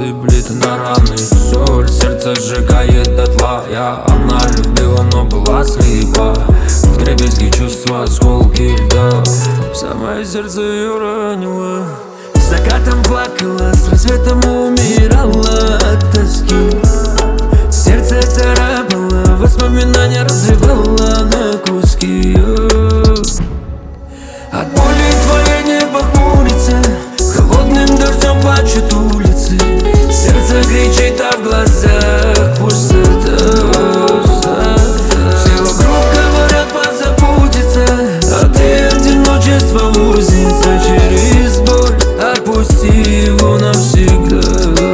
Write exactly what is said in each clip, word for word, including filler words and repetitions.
сыплет на раны соль, сердце сжигает дотла. Я она любила, но была слепа. Вдребезги чувства, осколки льда, в самое сердце ее ранило. С закатом плакала, с рассветом умирала от тоски. Сердце царапало, воспоминания разрывало на куски. От боли твое небо хмурится, холодным дождем плачут улицы. Сердце кричит, а в глазах пустота. Все вокруг говорят позаботиться, а ты одиночество узница. Через боль отпусти его навсегда.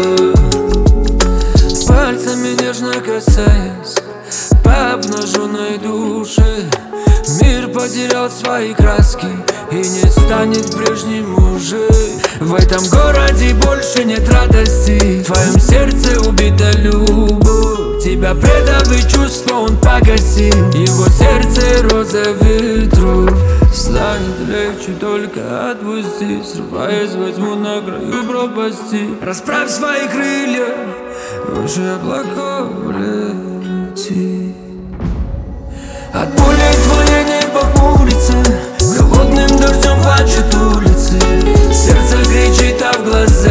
Пальцами нежно касаясь по обнаженной душе, мир потерял свои краски и не станет прежним уже. В этом городе больше нет радости, в твоем сердце убита любовь. Тебя предав и чувства он погасил, его сердце роза ветров. Станет легче, только отпусти, срываясь во тьму на краю пропасти. Расправь свои крылья, выше облаков лети. От боли твое небо хмурится, холодным дождем плачут улицы. Сердце кричит, а в глазах